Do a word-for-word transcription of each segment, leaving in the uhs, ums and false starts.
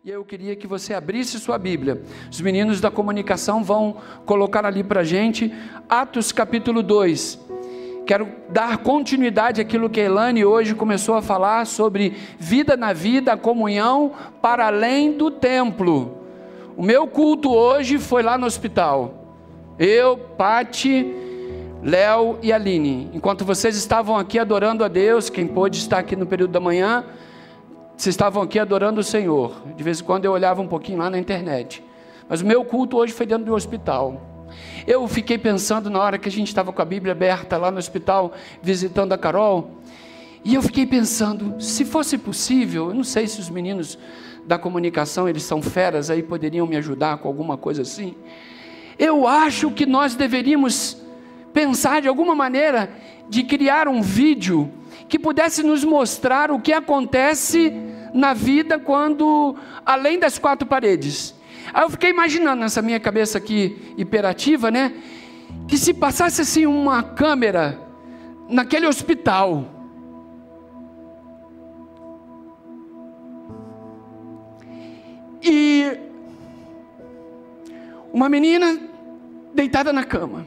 E eu queria que você abrisse sua Bíblia. Os meninos da comunicação vão colocar ali para a gente, Atos capítulo dois. Quero dar continuidade àquilo que a Elane hoje começou a falar sobre vida na vida, comunhão para além do templo. O meu culto hoje foi lá no hospital. Eu, Pati, Léo e Aline. Enquanto vocês estavam aqui adorando a Deus, quem pôde estar aqui no período da manhã, vocês estavam aqui adorando o Senhor. De vez em quando eu olhava um pouquinho lá na internet. Mas o meu culto hoje foi dentro do hospital. Eu fiquei pensando na hora que a gente estava com a Bíblia aberta lá no hospital, visitando a Carol. E eu fiquei pensando, se fosse possível, eu não sei se os meninos da comunicação, eles são feras aí, poderiam me ajudar com alguma coisa assim. Eu acho que nós deveríamos pensar de alguma maneira de criar um vídeo que pudesse nos mostrar o que acontece na vida quando, além das quatro paredes. Aí eu fiquei imaginando nessa minha cabeça aqui, hiperativa, né? Que se passasse assim uma câmera naquele hospital, e uma menina deitada na cama,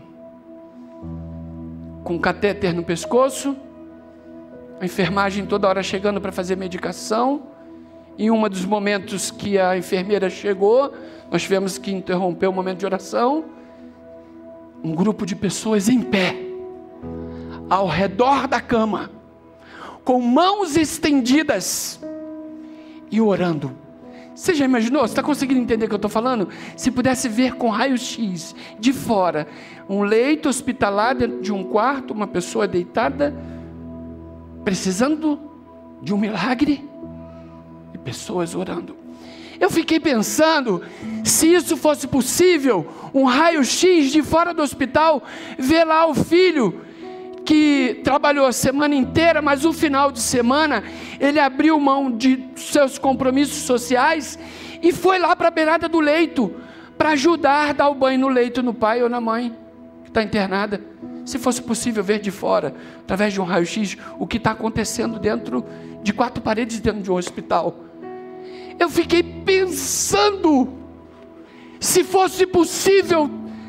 com um catéter no pescoço, a enfermagem toda hora chegando para fazer medicação. Em um dos momentos que a enfermeira chegou, nós tivemos que interromper o momento de oração. Um grupo de pessoas em pé, ao redor da cama, com mãos estendidas e orando. Você já imaginou? Você está conseguindo entender o que eu estou falando? Se pudesse ver com raio-x de fora, um leito hospitalar dentro de um quarto, uma pessoa deitada, precisando de um milagre, e pessoas orando. Eu fiquei pensando, se isso fosse possível, um raio-x de fora do hospital, ver lá o filho que trabalhou a semana inteira, mas no final de semana, ele abriu mão de seus compromissos sociais e foi lá para a beirada do leito, para ajudar a dar o banho no leito no pai ou na mãe, que está internada. Se fosse possível ver de fora, através de um raio-x, o que está acontecendo dentro de quatro paredes, dentro de um hospital. Eu fiquei pensando, se fosse possível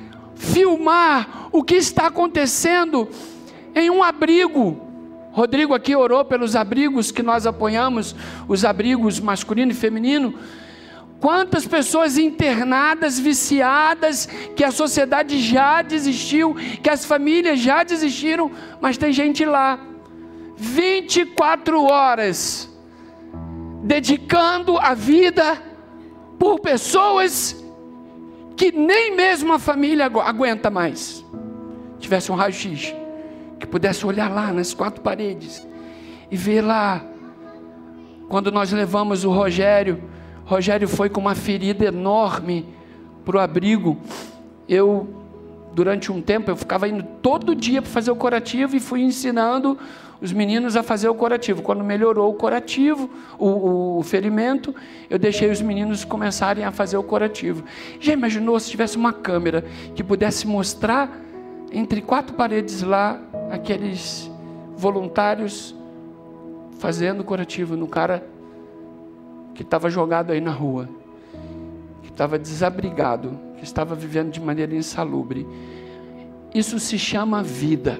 filmar o que está acontecendo em um abrigo. Rodrigo aqui orou pelos abrigos que nós apoiamos, os abrigos masculino e feminino. Quantas pessoas internadas, viciadas, que a sociedade já desistiu, que as famílias já desistiram, mas tem gente lá, vinte e quatro horas, dedicando a vida por pessoas que nem mesmo a família aguenta mais. Tivesse um raio-x, que pudesse olhar lá nas quatro paredes, e ver lá, quando nós levamos o Rogério, Rogério foi com uma ferida enorme para o abrigo. Eu, durante um tempo, eu ficava indo todo dia para fazer o curativo e fui ensinando os meninos a fazer o curativo. Quando melhorou o curativo, o, o ferimento, eu deixei os meninos começarem a fazer o curativo. Já imaginou se tivesse uma câmera que pudesse mostrar entre quatro paredes lá, aqueles voluntários fazendo curativo no cara que estava jogado aí na rua, que estava desabrigado, que estava vivendo de maneira insalubre. Isso se chama vida.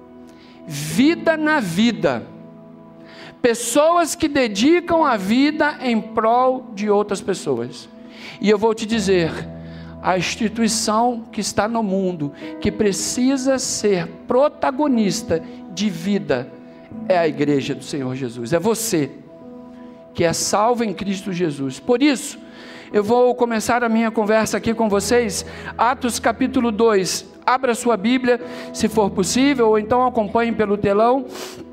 Vida na vida. Pessoas que dedicam a vida em prol de outras pessoas. E eu vou te dizer, a instituição que está no mundo, que precisa ser protagonista de vida, é a igreja do Senhor Jesus. É você que é salvo em Cristo Jesus. Por isso, eu vou começar a minha conversa aqui com vocês, Atos capítulo dois, abra sua Bíblia, se for possível, ou então acompanhe pelo telão.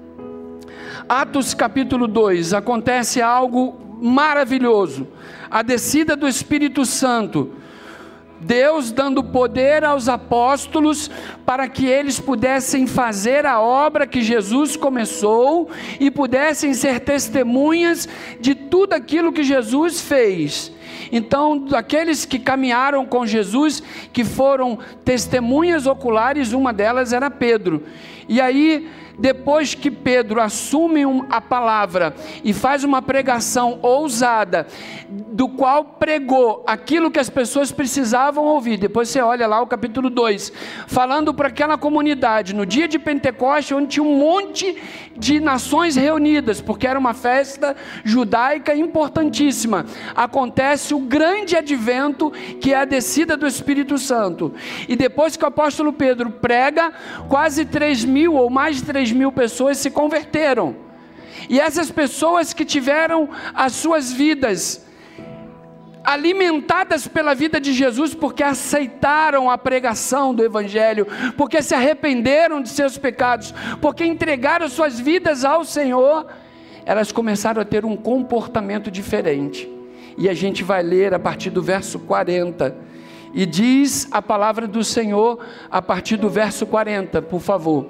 Atos capítulo dois, acontece algo maravilhoso, a descida do Espírito Santo, Deus dando poder aos apóstolos para que eles pudessem fazer a obra que Jesus começou e pudessem ser testemunhas de tudo aquilo que Jesus fez. Então, daqueles que caminharam com Jesus, que foram testemunhas oculares, uma delas era Pedro. E aí, depois que Pedro assume a palavra e faz uma pregação ousada, do qual pregou aquilo que as pessoas precisavam ouvir. Depois você olha lá o capítulo dois, falando para aquela comunidade, no dia de Pentecostes, onde tinha um monte de nações reunidas, porque era uma festa judaica importantíssima. Acontece o grande advento, que é a descida do Espírito Santo. E depois que o apóstolo Pedro prega, quase três mil ou mais de três mil pessoas se converteram. E essas pessoas que tiveram as suas vidas alimentadas pela vida de Jesus, porque aceitaram a pregação do Evangelho, porque se arrependeram de seus pecados, porque entregaram suas vidas ao Senhor, elas começaram a ter um comportamento diferente. E a gente vai ler a partir do verso quarenta, e diz a palavra do Senhor a partir do verso quarenta, por favor.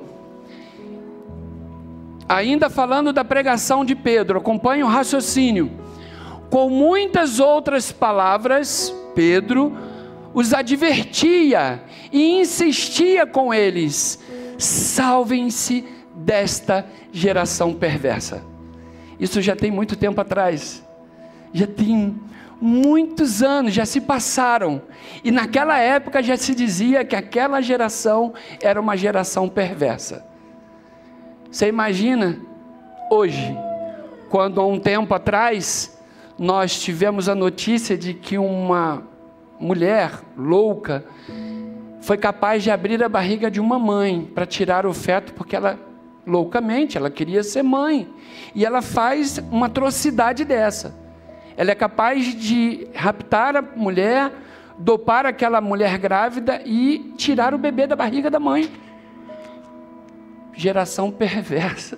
Ainda falando da pregação de Pedro, acompanhe o raciocínio. Com muitas outras palavras, Pedro os advertia e insistia com eles: salvem-se desta geração perversa. Isso já tem muito tempo atrás, já tem muitos anos, já se passaram, e naquela época já se dizia que aquela geração era uma geração perversa. Você imagina hoje, quando há um tempo atrás nós tivemos a notícia de que uma mulher louca foi capaz de abrir a barriga de uma mãe para tirar o feto, porque ela, loucamente, ela queria ser mãe, e ela faz uma atrocidade dessa. Ela é capaz de raptar a mulher, dopar aquela mulher grávida e tirar o bebê da barriga da mãe. Geração perversa.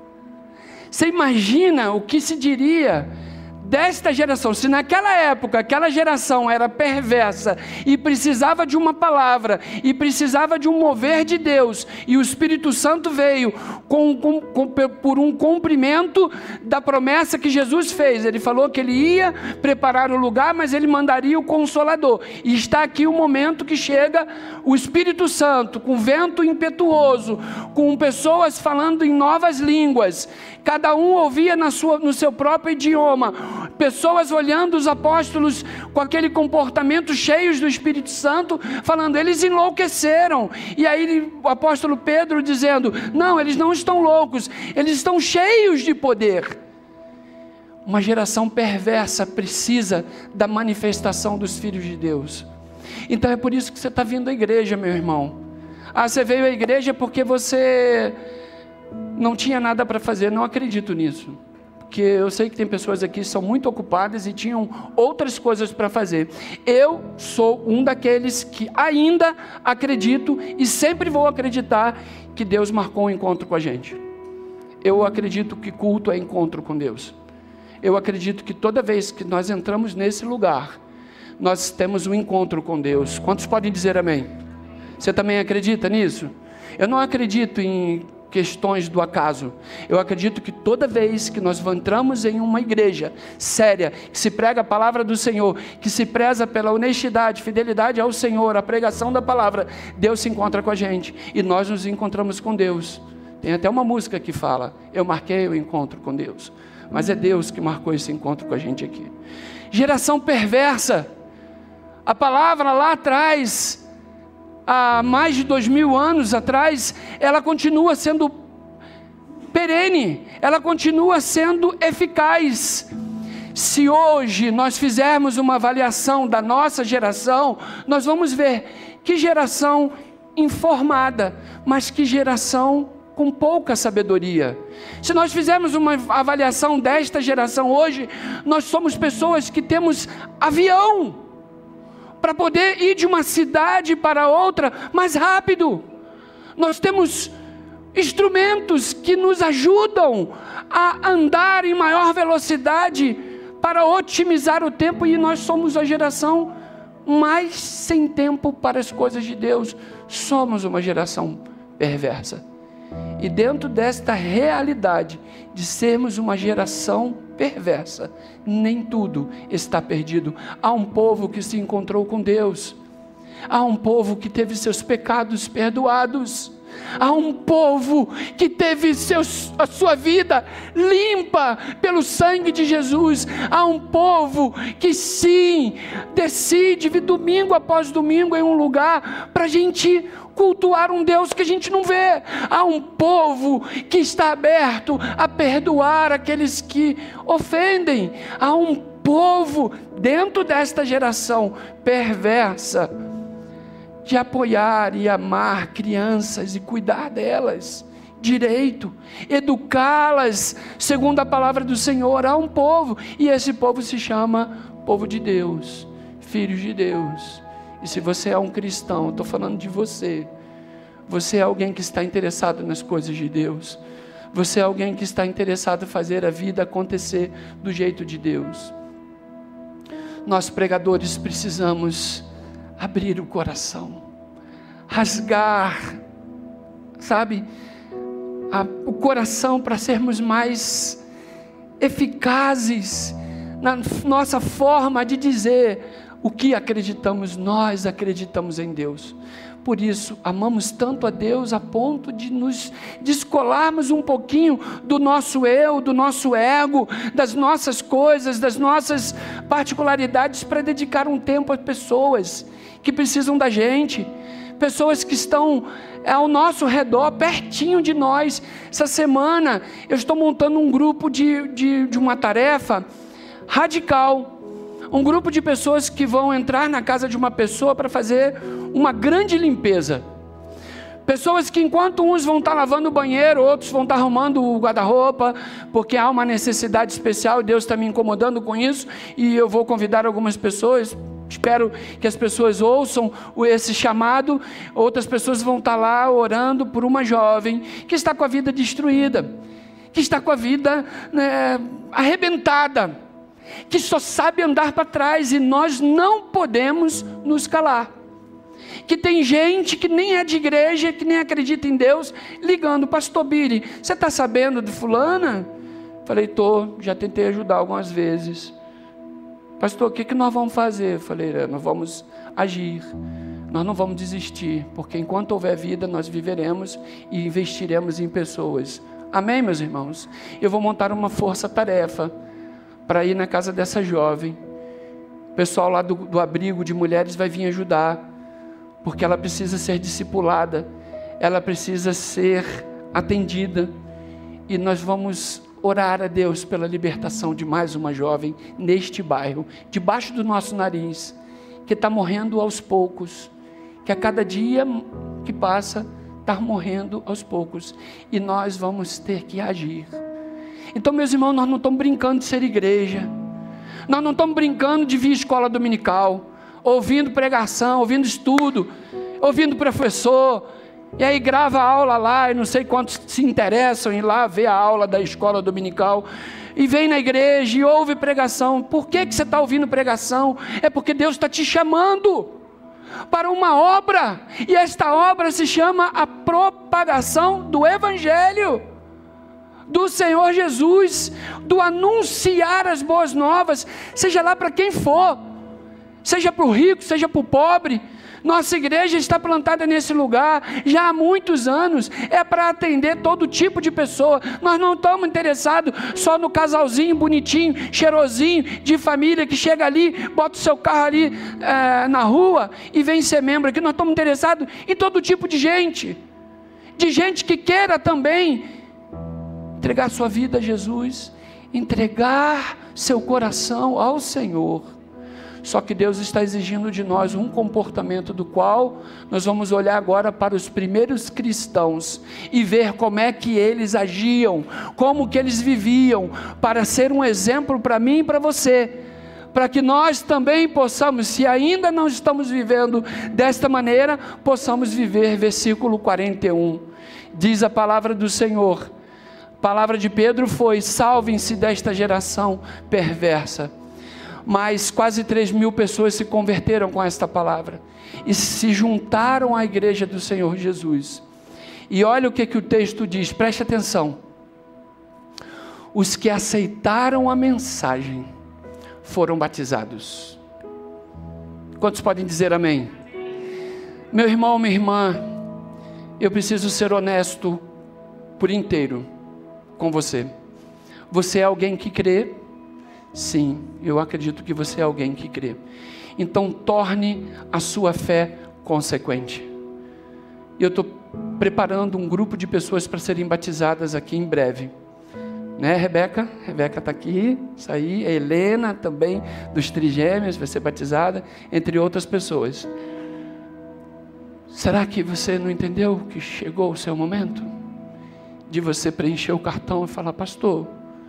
Você imagina o que se diria desta geração, se naquela época aquela geração era perversa e precisava de uma palavra, e precisava de um mover de Deus, e o Espírito Santo veio com, com, com, por um cumprimento da promessa que Jesus fez. Ele falou que ele ia preparar o lugar, mas ele mandaria o Consolador, e está aqui o momento que chega o Espírito Santo, com vento impetuoso, com pessoas falando em novas línguas, cada um ouvia na sua, no seu próprio idioma, pessoas olhando os apóstolos com aquele comportamento cheios do Espírito Santo, falando, eles enlouqueceram. E aí o apóstolo Pedro dizendo, não, eles não estão loucos, eles estão cheios de poder. Uma geração perversa precisa da manifestação dos filhos de Deus. Então é por isso que você está vindo à igreja, meu irmão. Ah, você veio à igreja porque você não tinha nada para fazer. Não acredito nisso, porque eu sei que tem pessoas aqui que são muito ocupadas e tinham outras coisas para fazer. Eu sou um daqueles que ainda acredito e sempre vou acreditar que Deus marcou um encontro com a gente. Eu acredito que culto é encontro com Deus. Eu acredito que toda vez que nós entramos nesse lugar, nós temos um encontro com Deus. Quantos podem dizer amém? Você também acredita nisso? Eu não acredito em questões do acaso. Eu acredito que toda vez que nós entramos em uma igreja séria, que se prega a palavra do Senhor, que se preza pela honestidade, fidelidade ao Senhor, a pregação da palavra, Deus se encontra com a gente, e nós nos encontramos com Deus. Tem até uma música que fala, eu marquei o encontro com Deus, mas é Deus que marcou esse encontro com a gente aqui. Geração perversa. A palavra lá atrás, há mais de dois mil anos atrás, ela continua sendo perene, ela continua sendo eficaz. Se hoje nós fizermos uma avaliação da nossa geração, nós vamos ver que geração informada, mas que geração com pouca sabedoria. Se nós fizermos uma avaliação desta geração hoje, nós somos pessoas que temos avião para poder ir de uma cidade para outra mais rápido. Nós temos instrumentos que nos ajudam a andar em maior velocidade para otimizar o tempo, e nós somos a geração mais sem tempo para as coisas de Deus. Somos uma geração perversa. E dentro desta realidade de sermos uma geração perversa, nem tudo está perdido. Há um povo que se encontrou com Deus, há um povo que teve seus pecados perdoados, Há um povo que teve seus, a sua vida limpa pelo sangue de Jesus. Há um povo que sim, decide vir domingo após domingo em um lugar para a gente cultuar um Deus que a gente não vê. Há um povo que está aberto a perdoar aqueles que ofendem. Há um povo dentro desta geração perversa de apoiar e amar crianças e cuidar delas direito, educá-las segundo a palavra do Senhor. Há um povo, e esse povo se chama povo de Deus, filhos de Deus. E se você é um cristão, eu estou falando de você, você é alguém que está interessado nas coisas de Deus, você é alguém que está interessado em fazer a vida acontecer do jeito de Deus. Nós pregadores precisamos abrir o coração, rasgar, sabe, a, o coração para sermos mais eficazes na nossa forma de dizer o que acreditamos. Nós acreditamos em Deus, por isso amamos tanto a Deus a ponto de nos descolarmos um pouquinho do nosso eu, do nosso ego, das nossas coisas, das nossas particularidades, para dedicar um tempo a pessoas que precisam da gente, pessoas que estão ao nosso redor, pertinho de nós. Essa semana eu estou montando um grupo de, de, de uma tarefa radical, um grupo de pessoas que vão entrar na casa de uma pessoa para fazer uma grande limpeza. Pessoas que enquanto uns vão estar lavando o banheiro, outros vão estar arrumando o guarda-roupa, porque há uma necessidade especial, Deus está me incomodando com isso, e eu vou convidar algumas pessoas. Espero que as pessoas ouçam esse chamado. Outras pessoas vão estar lá orando por uma jovem que está com a vida destruída, que está com a vida né, arrebentada, que só sabe andar para trás, e nós não podemos nos calar. Que tem gente que nem é de igreja, que nem acredita em Deus, ligando: pastor Billy, você está sabendo de fulana? Falei: estou, já tentei ajudar algumas vezes. Pastor, o que, que nós vamos fazer? Falei: nós vamos agir, nós não vamos desistir, porque enquanto houver vida, nós viveremos e investiremos em pessoas. Amém, meus irmãos? Eu vou montar uma força-tarefa para ir na casa dessa jovem. O pessoal lá do, do abrigo de mulheres vai vir ajudar, porque ela precisa ser discipulada, ela precisa ser atendida, e nós vamos orar a Deus pela libertação de mais uma jovem neste bairro, debaixo do nosso nariz, que está morrendo aos poucos, que a cada dia que passa, está morrendo aos poucos, e nós vamos ter que agir. Então, meus irmãos, nós não estamos brincando de ser igreja, nós não estamos brincando de vir à escola dominical, ouvindo pregação, ouvindo estudo, ouvindo professor, e aí grava a aula lá, e não sei quantos se interessam em ir lá ver a aula da escola dominical, e vem na igreja e ouve pregação. Por que, que você está ouvindo pregação? É porque Deus está te chamando para uma obra, e esta obra se chama a propagação do Evangelho do Senhor Jesus, do anunciar as boas novas, seja lá para quem for, seja para o rico, seja para o pobre. Nossa igreja está plantada nesse lugar já há muitos anos, é para atender todo tipo de pessoa. Nós não estamos interessados só no casalzinho bonitinho, cheirosinho, de família, que chega ali, bota o seu carro ali é, na rua e vem ser membro aqui. Nós estamos interessados em todo tipo de gente, de gente que queira também entregar sua vida a Jesus, entregar seu coração ao Senhor. Só que Deus está exigindo de nós um comportamento do qual nós vamos olhar agora para os primeiros cristãos e ver como é que eles agiam, como que eles viviam, para ser um exemplo para mim e para você, para que nós também possamos, se ainda não estamos vivendo desta maneira, possamos viver. Versículo quarenta e um, diz a palavra do Senhor, a palavra de Pedro foi: salvem-se desta geração perversa. Mas quase três mil pessoas se converteram com esta palavra e se juntaram à igreja do Senhor Jesus. E olha o que, que o texto diz, preste atenção: os que aceitaram a mensagem foram batizados. Quantos podem dizer amém? Meu irmão, minha irmã, eu preciso ser honesto por inteiro com você. Você é alguém que crê? Sim, eu acredito que você é alguém que crê. Então torne a sua fé consequente. Eu estou preparando um grupo de pessoas para serem batizadas aqui em breve. Né, Rebeca? Rebeca está aqui, isso aí. A Helena também, dos Trigêmeos, vai ser batizada, entre outras pessoas. Será que você não entendeu que chegou o seu momento? De você preencher o cartão e falar: pastor,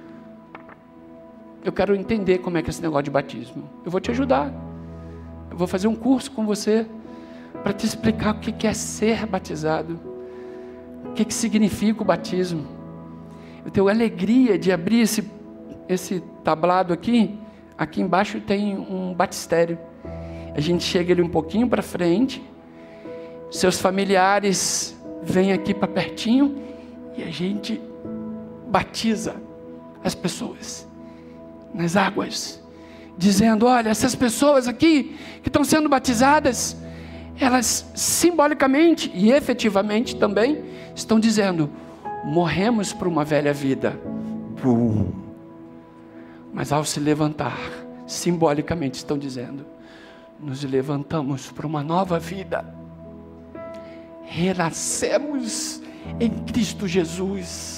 eu quero entender como é que é esse negócio de batismo. Eu vou te ajudar. Eu vou fazer um curso com você para te explicar o que é ser batizado. O que, que significa o batismo. Eu tenho alegria de abrir esse, esse tablado aqui. Aqui embaixo tem um batistério. A gente chega ali um pouquinho para frente. Seus familiares vêm aqui para pertinho. E a gente batiza as pessoas nas águas, dizendo: olha, essas pessoas aqui que estão sendo batizadas, elas simbolicamente e efetivamente também estão dizendo: morremos para uma velha vida. Bum. Mas ao se levantar, simbolicamente estão dizendo: nos levantamos para uma nova vida. Renascemos em Cristo Jesus.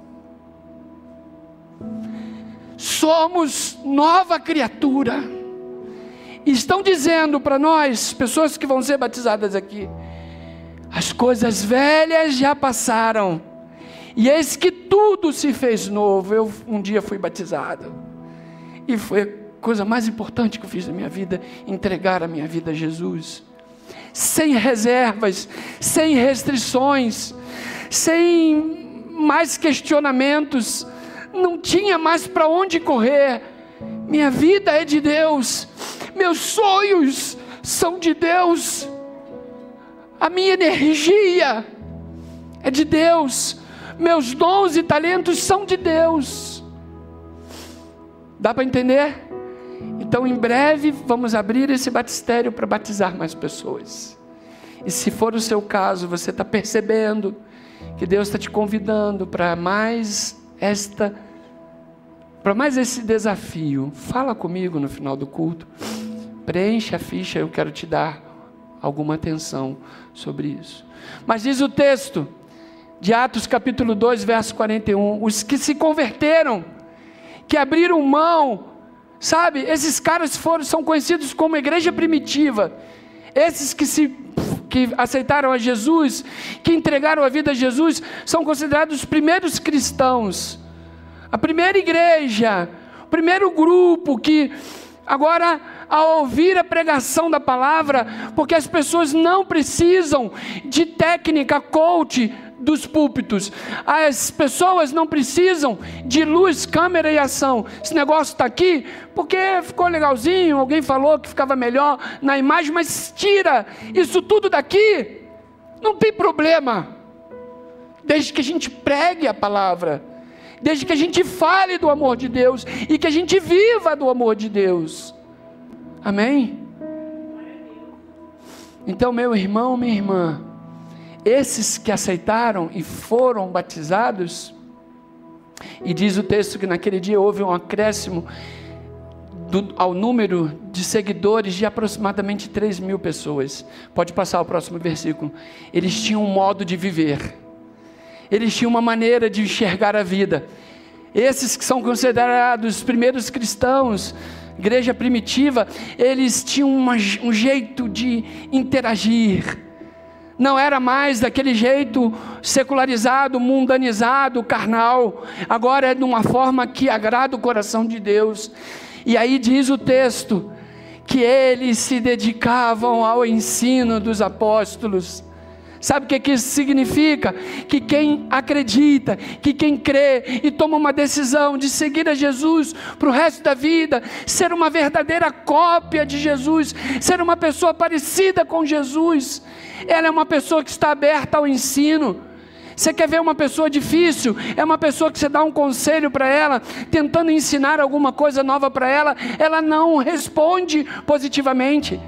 Somos nova criatura. Estão dizendo para nós, pessoas que vão ser batizadas aqui: as coisas velhas já passaram, e eis que tudo se fez novo. Eu um dia fui batizado, e foi a coisa mais importante que eu fiz na minha vida, entregar a minha vida a Jesus, sem reservas, sem restrições, sem mais questionamentos. Não tinha mais para onde correr. Minha vida é de Deus, meus sonhos são de Deus, a minha energia é de Deus, meus dons e talentos são de Deus. Dá para entender? Então em breve vamos abrir esse batistério para batizar mais pessoas. E se for o seu caso, você está percebendo que Deus está te convidando para mais esta, para mais esse desafio, fala comigo no final do culto, preenche a ficha, eu quero te dar alguma atenção sobre isso. Mas diz o texto de Atos capítulo dois, verso quarenta e um, os que se converteram, que abriram mão, sabe, esses caras foram, são conhecidos como igreja primitiva, esses que se que aceitaram a Jesus, que entregaram a vida a Jesus, são considerados os primeiros cristãos, a primeira igreja, o primeiro grupo que agora, ao ouvir a pregação da palavra, porque as pessoas não precisam de técnica coach dos púlpitos, as pessoas não precisam de luz, câmera e ação. Esse negócio está aqui porque ficou legalzinho, alguém falou que ficava melhor na imagem, mas tira isso tudo daqui, não tem problema, desde que a gente pregue a palavra, desde que a gente fale do amor de Deus e que a gente viva do amor de Deus. Amém? Então, meu irmão, minha irmã, esses que aceitaram e foram batizados, e diz o texto que naquele dia houve um acréscimo do, ao número de seguidores de aproximadamente três mil pessoas. Pode passar o próximo versículo. Eles tinham um modo de viver, eles tinham uma maneira de enxergar a vida. Esses que são considerados os primeiros cristãos, igreja primitiva, eles tinham uma, um jeito de interagir. Não era mais daquele jeito secularizado, mundanizado, carnal. Agora é de uma forma que agrada o coração de Deus. E aí diz o texto que eles se dedicavam ao ensino dos apóstolos. Sabe o que, que isso significa? Que quem acredita, que quem crê e toma uma decisão de seguir a Jesus para o resto da vida, ser uma verdadeira cópia de Jesus, ser uma pessoa parecida com Jesus, ela é uma pessoa que está aberta ao ensino. Você quer ver uma pessoa difícil? É uma pessoa que você dá um conselho para ela, tentando ensinar alguma coisa nova para ela, ela não responde positivamente.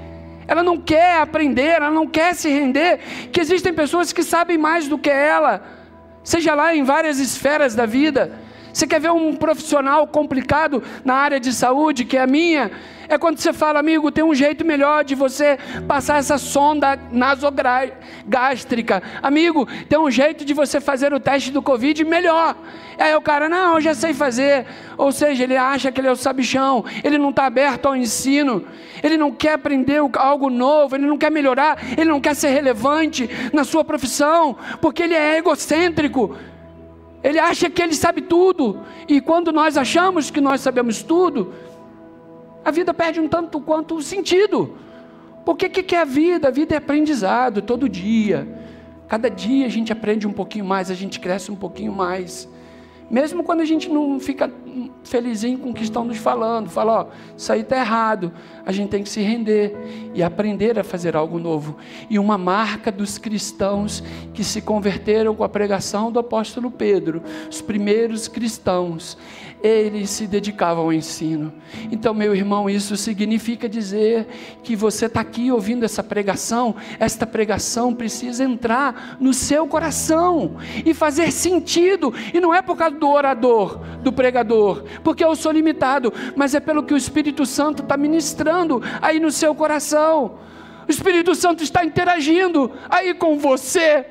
ela não quer aprender, ela não quer se render, que existem pessoas que sabem mais do que ela, seja lá em várias esferas da vida. Você quer ver um profissional complicado na área de saúde, que é a minha? É quando você fala, amigo, tem um jeito melhor de você passar essa sonda nasogástrica. Amigo, tem um jeito de você fazer o teste do Covid melhor. Aí o cara, não, eu já sei fazer. Ou seja, ele acha que ele é o sabichão, ele não está aberto ao ensino, ele não quer aprender algo novo, ele não quer melhorar, ele não quer ser relevante na sua profissão, porque ele é egocêntrico. Ele acha que ele sabe tudo, e quando nós achamos que nós sabemos tudo, a vida perde um tanto quanto o sentido. Porque o que é a vida? A vida é aprendizado todo dia. Cada dia a gente aprende um pouquinho mais, a gente cresce um pouquinho mais. Mesmo quando a gente não fica felizinho com o que estão nos falando, fala, ó, isso aí está errado, a gente tem que se render e aprender a fazer algo novo. E uma marca dos cristãos que se converteram com a pregação do apóstolo Pedro, os primeiros cristãos, eles se dedicavam ao ensino. Então, meu irmão, isso significa dizer que você está aqui ouvindo essa pregação, esta pregação precisa entrar no seu coração e fazer sentido, e não é por causa do orador, do pregador, porque eu sou limitado, mas é pelo que o Espírito Santo está ministrando aí no seu coração. O Espírito Santo está interagindo aí com você.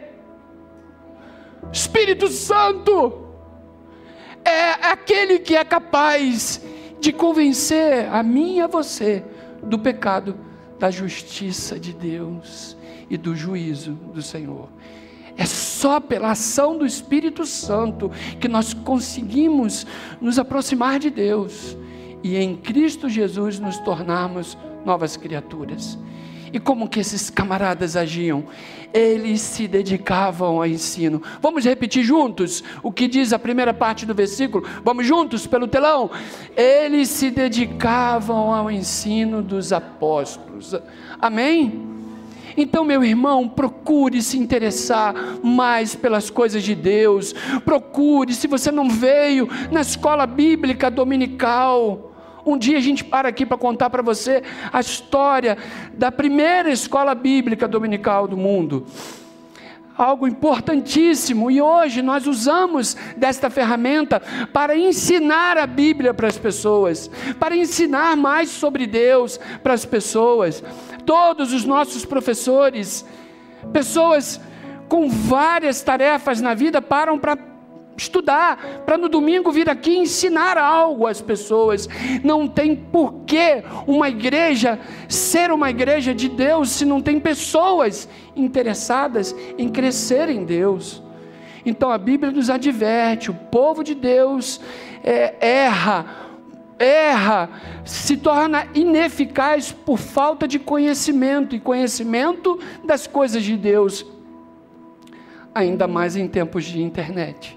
Espírito Santo é aquele que é capaz de convencer a mim e a você do pecado, da justiça de Deus e do juízo do Senhor. É só pela ação do Espírito Santo que nós conseguimos nos aproximar de Deus e em Cristo Jesus nos tornarmos novas criaturas. E como que esses camaradas agiam? Eles se dedicavam ao ensino. Vamos repetir juntos o que diz a primeira parte do versículo? Vamos juntos pelo telão? Eles se dedicavam ao ensino dos apóstolos. Amém? Então, meu irmão, procure se interessar mais pelas coisas de Deus. Procure, se você não veio na escola bíblica dominical, um dia a gente para aqui para contar para você a história da primeira escola bíblica dominical do mundo. Algo importantíssimo, e hoje nós usamos desta ferramenta para ensinar a Bíblia para as pessoas, para ensinar mais sobre Deus para as pessoas. Todos os nossos professores, pessoas com várias tarefas na vida, param para estudar, para no domingo vir aqui ensinar algo às pessoas. Não tem porquê uma igreja ser uma igreja de Deus se não tem pessoas interessadas em crescer em Deus. Então a Bíblia nos adverte, o povo de Deus é, erra, erra, se torna ineficaz por falta de conhecimento, e conhecimento das coisas de Deus, ainda mais em tempos de internet.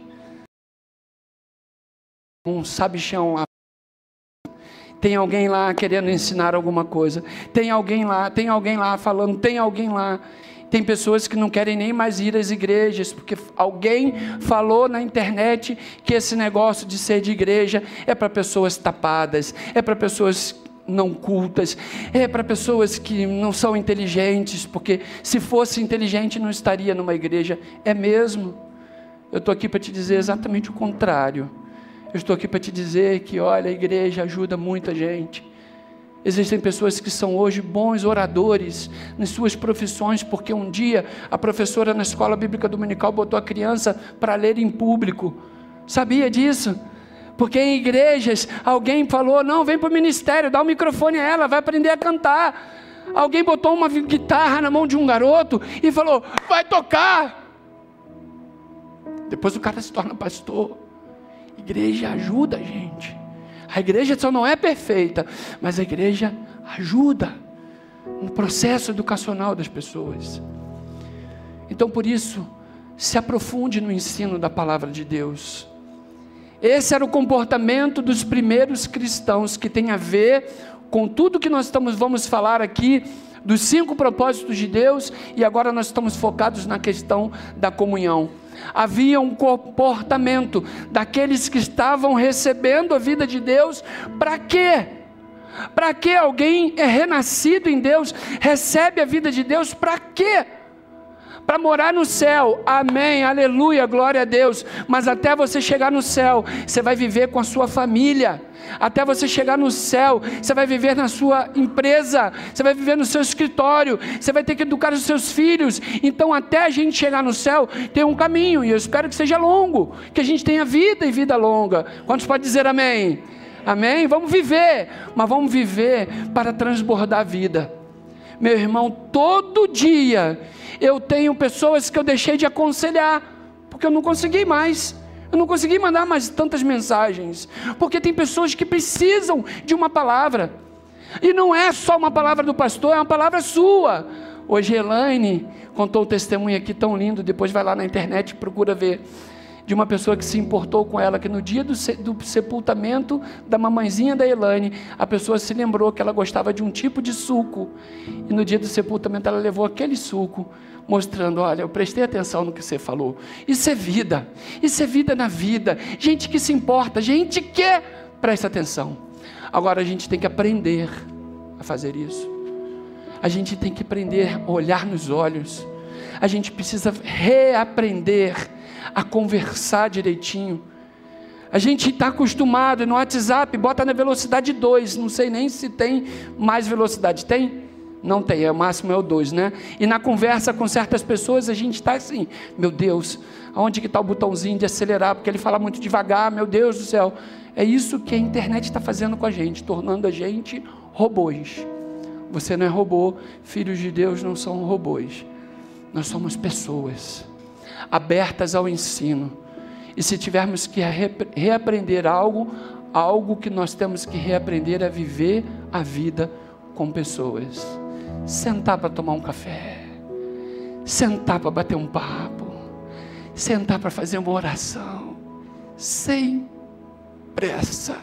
Um sabichão, tem alguém lá querendo ensinar alguma coisa, tem alguém lá, tem alguém lá falando, tem alguém lá. Tem pessoas que não querem nem mais ir às igrejas, porque alguém falou na internet que esse negócio de ser de igreja é para pessoas tapadas, é para pessoas não cultas, é para pessoas que não são inteligentes, porque se fosse inteligente não estaria numa igreja. É mesmo? Eu estou aqui para te dizer exatamente o contrário. Eu estou aqui para te dizer que, olha, a igreja ajuda muita gente. Existem pessoas que são hoje bons oradores nas suas profissões, porque um dia a professora na escola bíblica dominical botou a criança para ler em público. Sabia disso? Porque em igrejas alguém falou, não, vem para o ministério, dá o microfone a ela, vai aprender a cantar. Alguém botou uma guitarra na mão de um garoto e falou, vai tocar. Depois o cara se torna pastor. Igreja ajuda a gente. A igreja só não é perfeita, mas a igreja ajuda no processo educacional das pessoas. Então, por isso, se aprofunde no ensino da palavra de Deus. Esse era o comportamento dos primeiros cristãos, que tem a ver com tudo que nós estamos, vamos falar aqui, dos cinco propósitos de Deus, e agora nós estamos focados na questão da comunhão. Havia um comportamento daqueles que estavam recebendo a vida de Deus. Para quê? Para que alguém é renascido em Deus, recebe a vida de Deus, para quê? Para morar no céu, amém, aleluia, glória a Deus, mas até você chegar no céu, você vai viver com a sua família, até você chegar no céu, você vai viver na sua empresa, você vai viver no seu escritório, você vai ter que educar os seus filhos, então até a gente chegar no céu, tem um caminho, e eu espero que seja longo, que a gente tenha vida e vida longa. Quantos podem dizer amém? Amém? Vamos viver, mas vamos viver para transbordar a vida. Meu irmão, todo dia eu tenho pessoas que eu deixei de aconselhar, porque eu não consegui mais, eu não consegui mandar mais tantas mensagens, porque tem pessoas que precisam de uma palavra, e não é só uma palavra do pastor, é uma palavra sua. Hoje Elaine contou um testemunho aqui tão lindo, depois vai lá na internet e procura ver, de uma pessoa que se importou com ela, que no dia do, do sepultamento da mamãezinha da Elaine, a pessoa se lembrou que ela gostava de um tipo de suco, e no dia do sepultamento ela levou aquele suco, mostrando, olha, eu prestei atenção no que você falou. Isso é vida, isso é vida na vida, gente que se importa, gente que presta atenção. Agora a gente tem que aprender a fazer isso, a gente tem que aprender a olhar nos olhos, a gente precisa reaprender a conversar direitinho. A gente está acostumado no WhatsApp, bota na velocidade dois, não sei nem se tem mais velocidade, tem? Não tem, é, o máximo é o dois, né? E na conversa com certas pessoas, a gente está assim, meu Deus, aonde que está o botãozinho de acelerar, porque ele fala muito devagar, meu Deus do céu. É isso que a internet está fazendo com a gente, tornando a gente robôs. Você não é robô, filhos de Deus não são robôs, nós somos pessoas abertas ao ensino, e se tivermos que reaprender algo, algo que nós temos que reaprender é viver a vida com pessoas, sentar para tomar um café, sentar para bater um papo, sentar para fazer uma oração, sem pressa,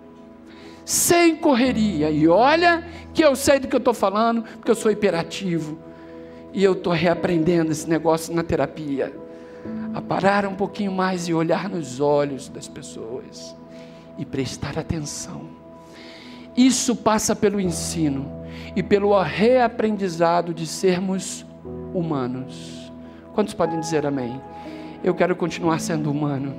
sem correria, e olha que eu sei do que eu estou falando, porque eu sou hiperativo, e eu estou reaprendendo esse negócio na terapia, a parar um pouquinho mais e olhar nos olhos das pessoas e prestar atenção. Isso passa pelo ensino e pelo reaprendizado de sermos humanos. Quantos podem dizer amém? Eu quero continuar sendo humano,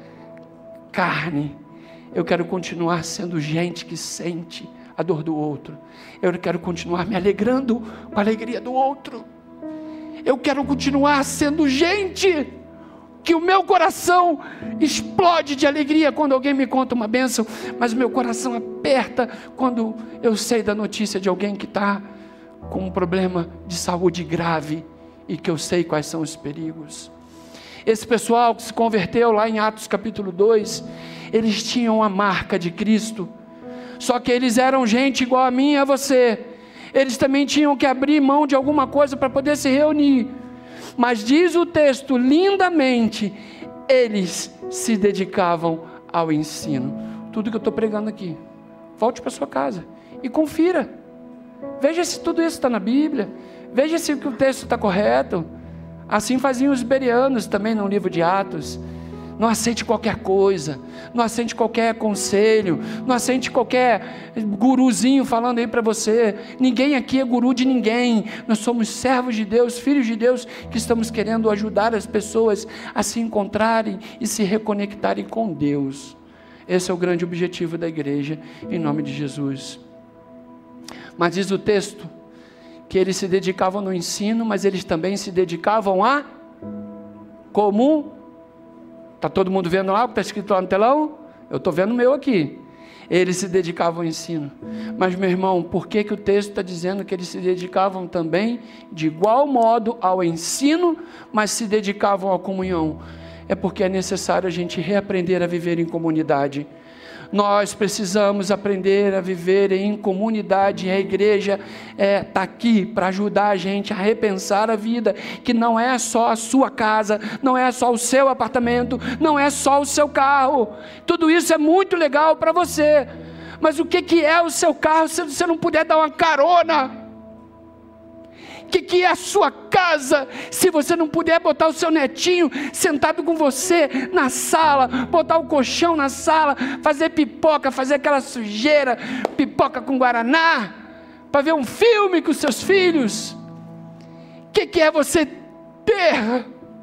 carne. Eu quero continuar sendo gente que sente a dor do outro. Eu quero continuar me alegrando com a alegria do outro. Eu quero continuar sendo gente que o meu coração explode de alegria quando alguém me conta uma bênção, mas o meu coração aperta quando eu sei da notícia de alguém que está com um problema de saúde grave e que eu sei quais são os perigos. Esse pessoal que se converteu lá em Atos capítulo dois, eles tinham a marca de Cristo, só que eles eram gente igual a mim e a você. Eles também tinham que abrir mão de alguma coisa para poder se reunir, mas diz o texto lindamente, eles se dedicavam ao ensino. Tudo que eu estou pregando aqui, volte para sua casa e confira, veja se tudo isso está na Bíblia, veja se o texto está correto. Assim faziam os bereanos também no livro de Atos. Não aceite qualquer coisa, não aceite qualquer conselho, não aceite qualquer guruzinho falando aí para você. Ninguém aqui é guru de ninguém, nós somos servos de Deus, filhos de Deus, que estamos querendo ajudar as pessoas a se encontrarem e se reconectarem com Deus. Esse é o grande objetivo da igreja, em nome de Jesus. Mas diz o texto que eles se dedicavam no ensino, mas eles também se dedicavam a comum. Está todo mundo vendo lá o que está escrito lá no telão? Eu estou vendo o meu aqui. Eles se dedicavam ao ensino. Mas, meu irmão, por que, que o texto está dizendo que eles se dedicavam também, de igual modo, ao ensino, mas se dedicavam à comunhão? É porque é necessário a gente reaprender a viver em comunidade. Nós precisamos aprender a viver em comunidade, e a igreja está é, tá aqui para ajudar a gente a repensar a vida, que não é só a sua casa, não é só o seu apartamento, não é só o seu carro. Tudo isso é muito legal para você, mas o que, que é o seu carro se você não puder dar uma carona? O que, que é a sua casa, se você não puder botar o seu netinho sentado com você na sala, botar o colchão na sala, fazer pipoca, fazer aquela sujeira, pipoca com guaraná, para ver um filme com seus filhos? O que, que é você ter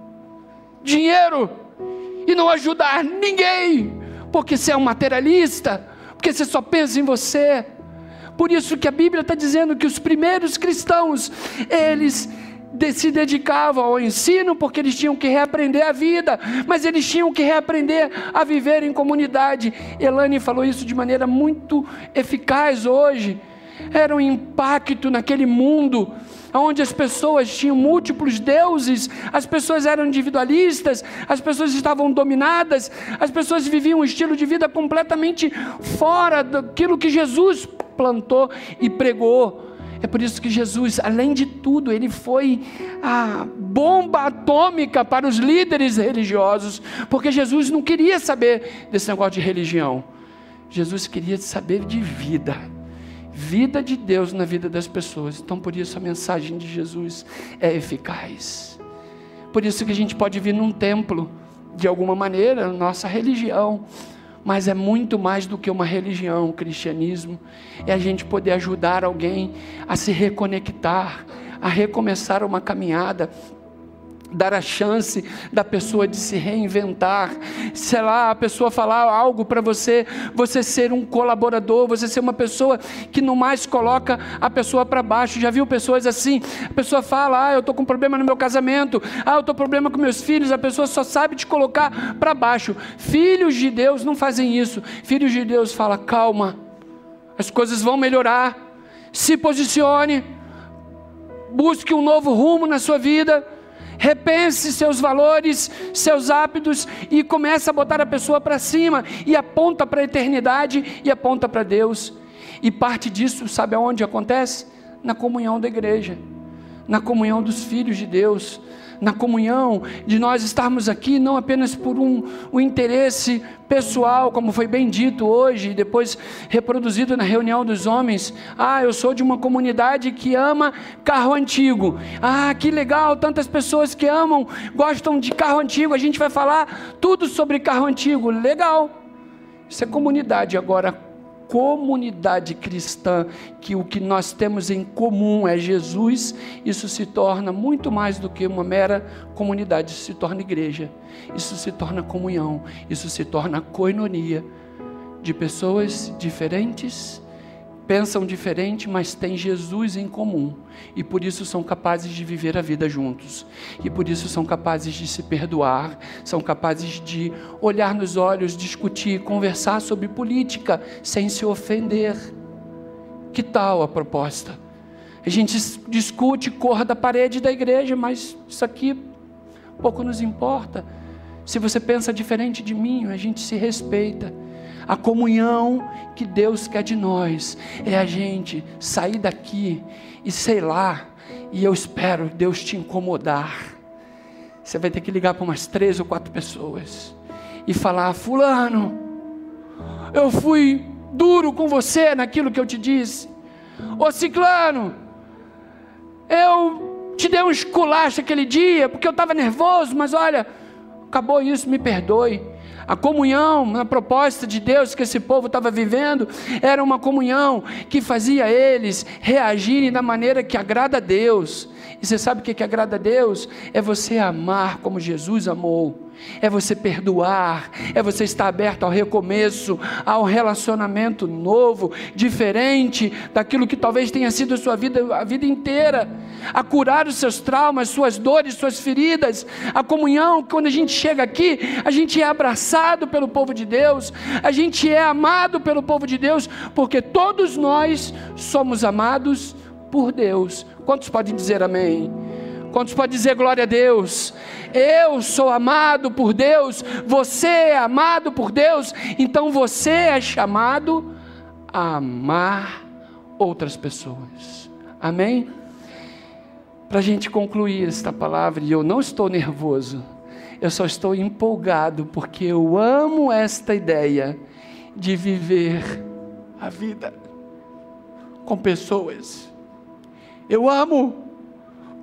dinheiro e não ajudar ninguém, porque você é um materialista, porque você só pensa em você? Por isso que a Bíblia está dizendo que os primeiros cristãos, eles se dedicavam ao ensino, porque eles tinham que reaprender a vida, mas eles tinham que reaprender a viver em comunidade. Elane falou isso de maneira muito eficaz hoje. Era um impacto naquele mundo, onde as pessoas tinham múltiplos deuses, as pessoas eram individualistas, as pessoas estavam dominadas, as pessoas viviam um estilo de vida completamente fora daquilo que Jesus plantou e pregou. É por isso que Jesus, além de tudo, ele foi a bomba atômica para os líderes religiosos, porque Jesus não queria saber desse negócio de religião. Jesus queria saber de vida, vida de Deus na vida das pessoas. Então por isso a mensagem de Jesus é eficaz. Por isso que a gente pode vir num templo, de alguma maneira, nossa religião, mas é muito mais do que uma religião. O cristianismo é a gente poder ajudar alguém a se reconectar, a recomeçar uma caminhada, dar a chance da pessoa de se reinventar. Sei lá, a pessoa falar algo para você, você ser um colaborador, você ser uma pessoa que não mais coloca a pessoa para baixo. Já viu pessoas assim? A pessoa fala: ah, eu estou com problema no meu casamento, ah, eu estou com problema com meus filhos. A pessoa só sabe te colocar para baixo. Filhos de Deus não fazem isso. Filhos de Deus falam: calma, as coisas vão melhorar, se posicione, busque um novo rumo na sua vida, repense seus valores, seus hábitos, e começa a botar a pessoa para cima, e aponta para a eternidade, e aponta para Deus. E parte disso, sabe aonde acontece? Na comunhão da igreja, na comunhão dos filhos de Deus, na comunhão de nós estarmos aqui não apenas por um, um interesse pessoal, como foi bem dito hoje, e depois reproduzido na reunião dos homens. Ah, eu sou de uma comunidade que ama carro antigo. Ah, que legal, tantas pessoas que amam, gostam de carro antigo, a gente vai falar tudo sobre carro antigo. Legal, isso é comunidade. Agora, comunidade cristã, que o que nós temos em comum é Jesus, isso se torna muito mais do que uma mera comunidade, isso se torna igreja, isso se torna comunhão, isso se torna coinonia de pessoas diferentes, pensam diferente, mas têm Jesus em comum, e por isso são capazes de viver a vida juntos, e por isso são capazes de se perdoar, são capazes de olhar nos olhos, discutir, conversar sobre política, sem se ofender. Que tal a proposta? A gente discute cor da parede da igreja, mas isso aqui pouco nos importa. Se você pensa diferente de mim, a gente se respeita. A comunhão que Deus quer de nós é a gente sair daqui e sei lá, e eu espero Deus te incomodar. Você vai ter que ligar para umas três ou quatro pessoas e falar: fulano, eu fui duro com você naquilo que eu te disse. Ô ciclano, eu te dei um esculacho aquele dia porque eu estava nervoso, mas olha, acabou isso, me perdoe. A comunhão, na proposta de Deus que esse povo estava vivendo, era uma comunhão que fazia eles reagirem da maneira que agrada a Deus. E você sabe o que agrada a Deus? É você amar como Jesus amou, é você perdoar, é você estar aberto ao recomeço, ao relacionamento novo, diferente daquilo que talvez tenha sido a sua vida a vida inteira, a curar os seus traumas, suas dores, suas feridas. A comunhão, quando a gente chega aqui, a gente é abraçado pelo povo de Deus, a gente é amado pelo povo de Deus, porque todos nós somos amados por Deus. Quantos podem dizer amém? Quantos podem dizer glória a Deus? Eu sou amado por Deus, você é amado por Deus, então você é chamado a amar outras pessoas. Amém? Para a gente concluir esta palavra, e eu não estou nervoso, eu só estou empolgado, porque eu amo esta ideia de viver a vida com pessoas. Eu amo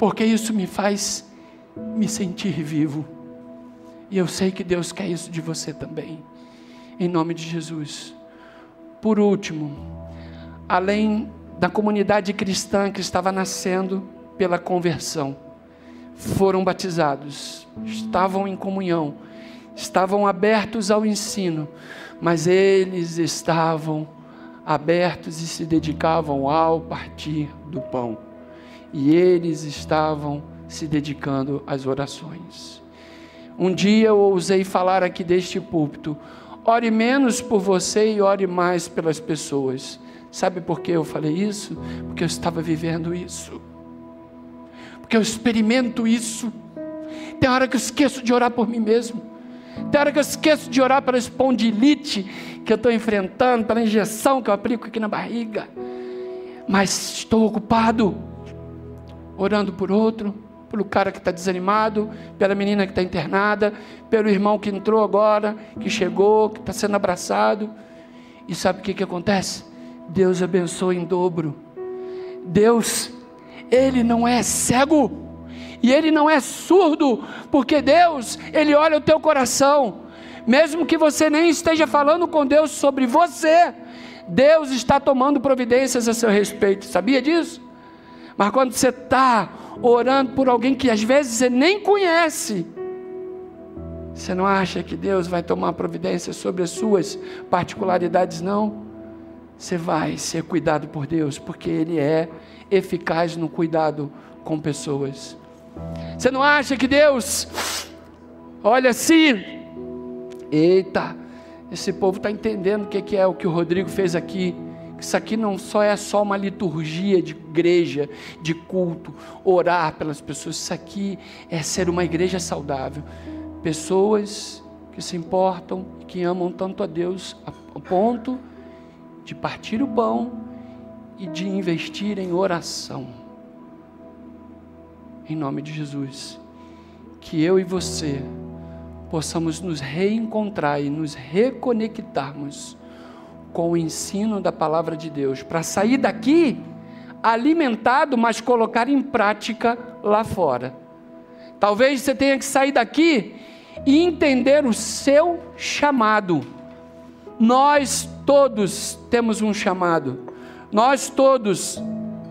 porque isso me faz me sentir vivo. E eu sei que Deus quer isso de você também, em nome de Jesus. Por último, além da comunidade cristã que estava nascendo pela conversão, foram batizados, estavam em comunhão, estavam abertos ao ensino, mas eles estavam abertos e se dedicavam ao partir do pão, e eles estavam se dedicando às orações. Um dia eu ousei falar aqui deste púlpito: ore menos por você e ore mais pelas pessoas. Sabe por que eu falei isso? Porque eu estava vivendo isso, porque eu experimento isso. Tem hora que eu esqueço de orar por mim mesmo, tem hora que eu esqueço de orar pela espondilite que eu estou enfrentando, pela injeção que eu aplico aqui na barriga, mas estou ocupado orando por outro, pelo cara que está desanimado, pela menina que está internada, pelo irmão que entrou agora, que chegou, que está sendo abraçado. E sabe o que, que acontece? Deus abençoa em dobro. Deus, Ele não é cego, e Ele não é surdo, porque Deus, Ele olha o teu coração, mesmo que você nem esteja falando com Deus sobre você, Deus está tomando providências a seu respeito, sabia disso? Mas quando você está orando por alguém que às vezes você nem conhece, você não acha que Deus vai tomar providência sobre as suas particularidades, não? Você vai ser cuidado por Deus, porque Ele é eficaz no cuidado com pessoas. Você não acha que Deus olha assim, eita, esse povo está entendendo o que é o que o Rodrigo fez aqui. Isso aqui não só é só uma liturgia de igreja, de culto, orar pelas pessoas. Isso aqui é ser uma igreja saudável. Pessoas que se importam e que amam tanto a Deus, a ponto de partir o pão e de investir em oração. Em nome de Jesus, que eu e você possamos nos reencontrar e nos reconectarmos com o ensino da palavra de Deus, para sair daqui alimentado, mas colocar em prática lá fora. Talvez você tenha que sair daqui e entender o seu chamado. Nós todos temos um chamado, nós todos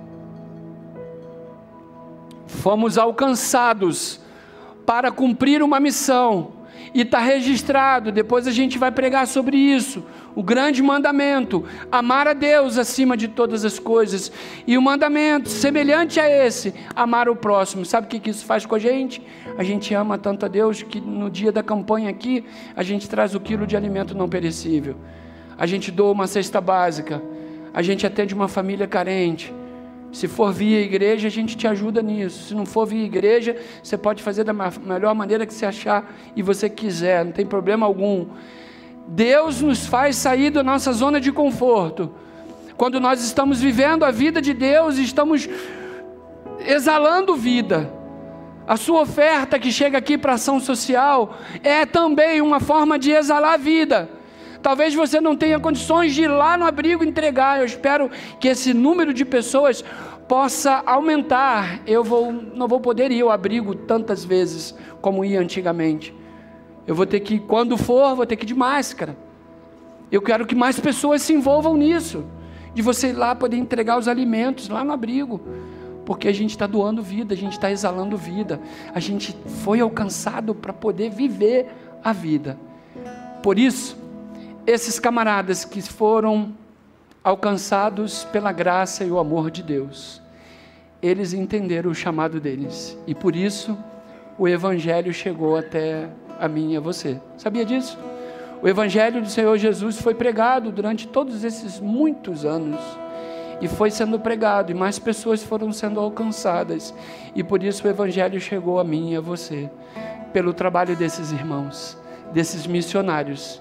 fomos alcançados para cumprir uma missão, e está registrado, depois a gente vai pregar sobre isso, o grande mandamento, amar a Deus acima de todas as coisas, e o mandamento semelhante a esse, amar o próximo. Sabe o que isso faz com a gente? A gente ama tanto a Deus, que no dia da campanha aqui, a gente traz o quilo de alimento não perecível, a gente doa uma cesta básica, a gente atende uma família carente. Se for via igreja, a gente te ajuda nisso. Se não for via igreja, você pode fazer da melhor maneira que você achar e você quiser, não tem problema algum. Deus nos faz sair da nossa zona de conforto. Quando nós estamos vivendo a vida de Deus, estamos exalando vida. A sua oferta que chega aqui para ação social é também uma forma de exalar vida. Talvez você não tenha condições de ir lá no abrigo entregar. Eu espero que esse número de pessoas possa aumentar. Eu vou, não vou poder ir ao abrigo tantas vezes como ia antigamente. Eu vou ter que, quando for, vou ter que ir de máscara. Eu quero que mais pessoas se envolvam nisso, de você ir lá poder entregar os alimentos lá no abrigo, porque a gente está doando vida, a gente está exalando vida, a gente foi alcançado para poder viver a vida. Por isso, esses camaradas que foram alcançados pela graça e o amor de Deus, eles entenderam o chamado deles, e por isso o Evangelho chegou até a mim e a você. Sabia disso? O Evangelho do Senhor Jesus foi pregado durante todos esses muitos anos, e foi sendo pregado, e mais pessoas foram sendo alcançadas, e por isso o Evangelho chegou a mim e a você, pelo trabalho desses irmãos, desses missionários,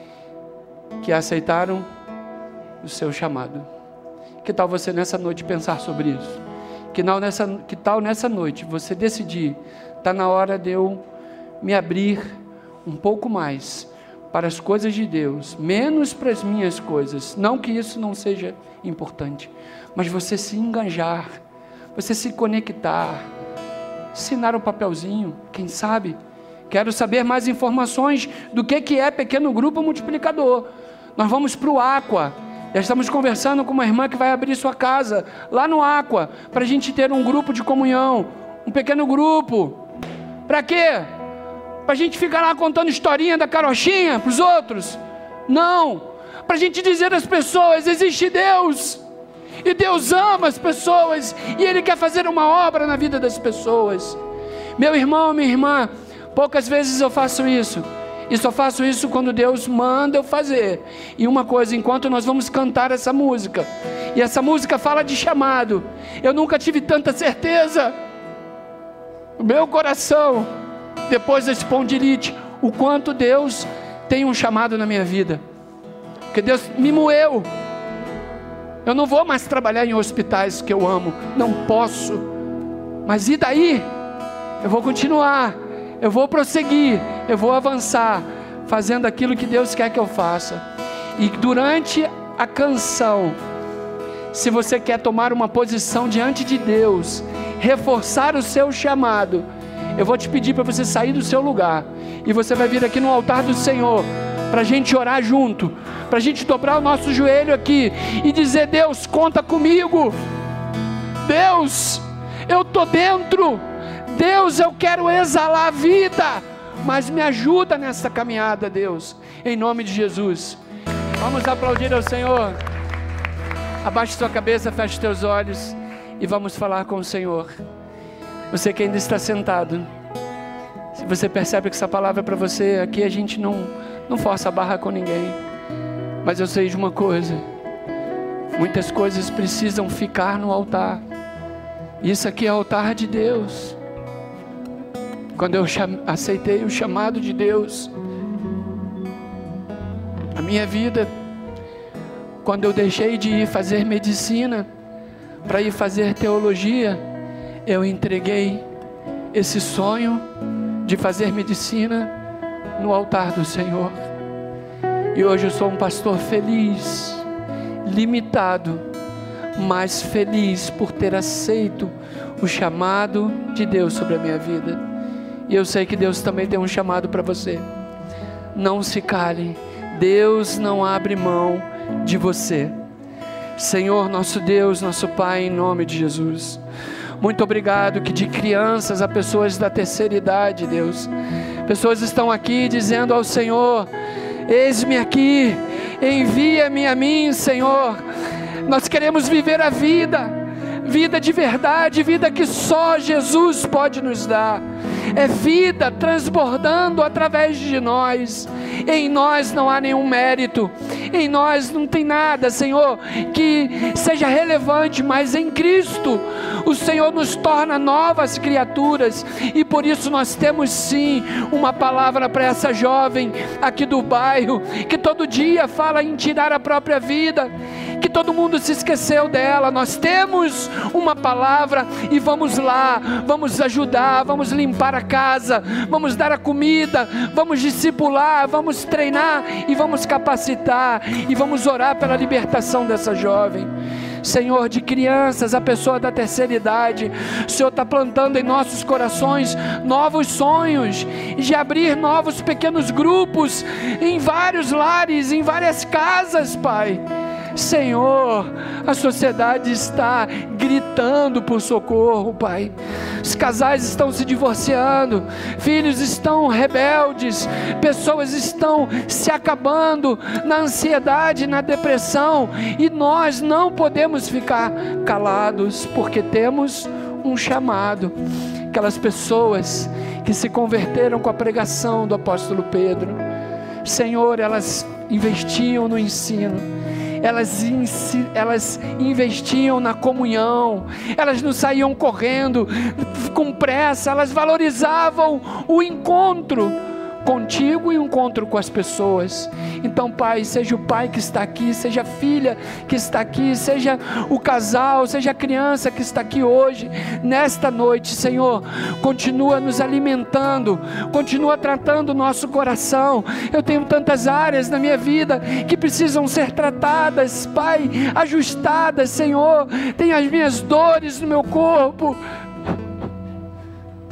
que aceitaram o seu chamado. Que tal você nessa noite pensar sobre isso? Que tal nessa, que tal nessa noite você decidir, está na hora de eu me abrir um pouco mais para as coisas de Deus, menos para as minhas coisas. Não que isso não seja importante, mas você se engajar, você se conectar, assinar um papelzinho, quem sabe? Quero saber mais informações do que, que é pequeno grupo multiplicador. Nós vamos para o Aqua. Já estamos conversando com uma irmã que vai abrir sua casa lá no Aqua, para a gente ter um grupo de comunhão, um pequeno grupo. Para quê? Para a gente ficar lá contando historinha da carochinha para os outros? Não, para a gente dizer às pessoas, existe Deus, e Deus ama as pessoas, e Ele quer fazer uma obra na vida das pessoas. Meu irmão, minha irmã, poucas vezes eu faço isso, e só faço isso quando Deus manda eu fazer. E uma coisa, enquanto nós vamos cantar essa música, e essa música fala de chamado, eu nunca tive tanta certeza no meu coração, depois da espondilite, o quanto Deus tem um chamado na minha vida, porque Deus me moeu. Eu não vou mais trabalhar em hospitais que eu amo, não posso, mas e daí? Eu vou continuar, eu vou prosseguir, eu vou avançar, fazendo aquilo que Deus quer que eu faça. E durante a canção, se você quer tomar uma posição diante de Deus, reforçar o seu chamado, eu vou te pedir para você sair do seu lugar, e você vai vir aqui no altar do Senhor, para a gente orar junto, para a gente dobrar o nosso joelho aqui, e dizer: Deus, conta comigo, Deus, eu estou dentro, Deus, eu quero exalar a vida, mas me ajuda nessa caminhada, Deus, em nome de Jesus. Vamos aplaudir ao Senhor. Abaixe sua cabeça, feche teus olhos, e vamos falar com o Senhor. Você que ainda está sentado, se você percebe que essa palavra é para você, aqui a gente não, não força a barra com ninguém, mas eu sei de uma coisa: muitas coisas precisam ficar no altar. Isso aqui é altar de Deus. Quando eu aceitei o chamado de Deus, a minha vida, quando eu deixei de ir fazer medicina para ir fazer teologia, eu entreguei esse sonho de fazer medicina no altar do Senhor. E hoje eu sou um pastor feliz, limitado, mas feliz por ter aceito o chamado de Deus sobre a minha vida. E eu sei que Deus também tem um chamado para você. Não se cale, Deus não abre mão de você. Senhor, nosso Deus, nosso Pai, em nome de Jesus, muito obrigado que de crianças a pessoas da terceira idade, Deus, pessoas estão aqui dizendo ao Senhor: eis-me aqui, envia-me a mim, Senhor. Nós queremos viver a vida, vida de verdade, vida que só Jesus pode nos dar. É vida transbordando através de nós. Em nós não há nenhum mérito, em nós não tem nada, Senhor, que seja relevante, mas em Cristo o Senhor nos torna novas criaturas. E por isso nós temos sim uma palavra para essa jovem aqui do bairro, que todo dia fala em tirar a própria vida, que todo mundo se esqueceu dela. Nós temos uma palavra e vamos lá, vamos ajudar, vamos limpar a casa, vamos dar a comida, vamos discipular, vamos treinar e vamos capacitar, e vamos orar pela libertação dessa jovem. Senhor, de crianças, a pessoa da terceira idade, o Senhor está plantando em nossos corações novos sonhos, de abrir novos pequenos grupos em vários lares, em várias casas, Pai. Senhor, a sociedade está gritando por socorro, Pai. Os casais estão se divorciando, filhos estão rebeldes, pessoas estão se acabando na ansiedade, na depressão, e nós não podemos ficar calados, porque temos um chamado. Aquelas pessoas que se converteram com a pregação do apóstolo Pedro, Senhor, elas investiam no ensino, Elas, elas investiam na comunhão, elas não saíam correndo com pressa, elas valorizavam o encontro contigo e o encontro com as pessoas. Então, Pai, seja o pai que está aqui, seja a filha que está aqui, seja o casal, seja a criança que está aqui hoje, nesta noite, Senhor, continua nos alimentando, continua tratando o nosso coração. Eu tenho tantas áreas na minha vida que precisam ser tratadas, Pai, ajustadas, Senhor. Tenho as minhas dores no meu corpo,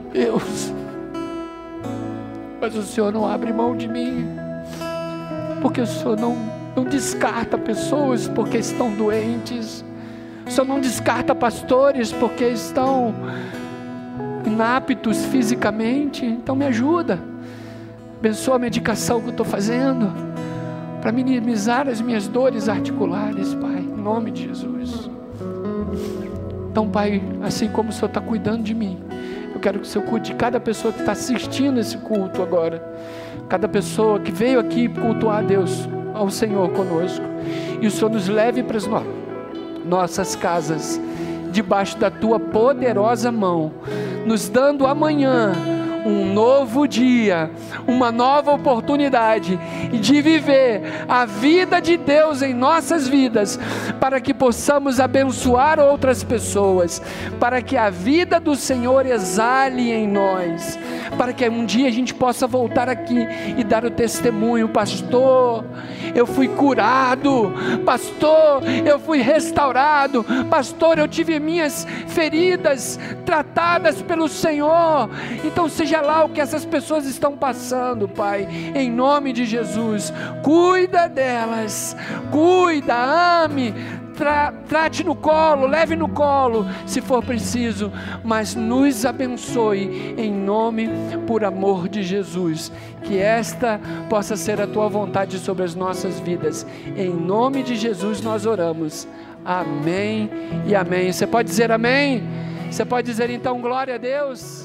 Deus, mas o Senhor não abre mão de mim, porque o Senhor não, não descarta pessoas porque estão doentes, o Senhor não descarta pastores porque estão inaptos fisicamente. Então me ajuda, abençoa a medicação que eu estou fazendo, para minimizar as minhas dores articulares, Pai, em nome de Jesus. Então, Pai, assim como o Senhor está cuidando de mim, eu quero que o Senhor cuide de cada pessoa que está assistindo esse culto agora, cada pessoa que veio aqui cultuar a Deus, ao Senhor conosco, e o Senhor nos leve para as no- nossas casas, debaixo da Tua poderosa mão, nos dando amanhã um novo dia, uma nova oportunidade de viver a vida de Deus em nossas vidas, para que possamos abençoar outras pessoas, para que a vida do Senhor exale em nós, para que um dia a gente possa voltar aqui e dar o testemunho: pastor, eu fui curado, pastor, eu fui restaurado, pastor, eu tive minhas feridas tratadas pelo Senhor. Então seja lá o que essas pessoas estão passando, Pai, em nome de Jesus, cuida delas, cuida, ame, tra- trate no colo, leve no colo, se for preciso, mas nos abençoe, em nome, por amor de Jesus, que esta possa ser a Tua vontade sobre as nossas vidas, em nome de Jesus nós oramos, amém e amém. Você pode dizer amém? Você pode dizer então glória a Deus?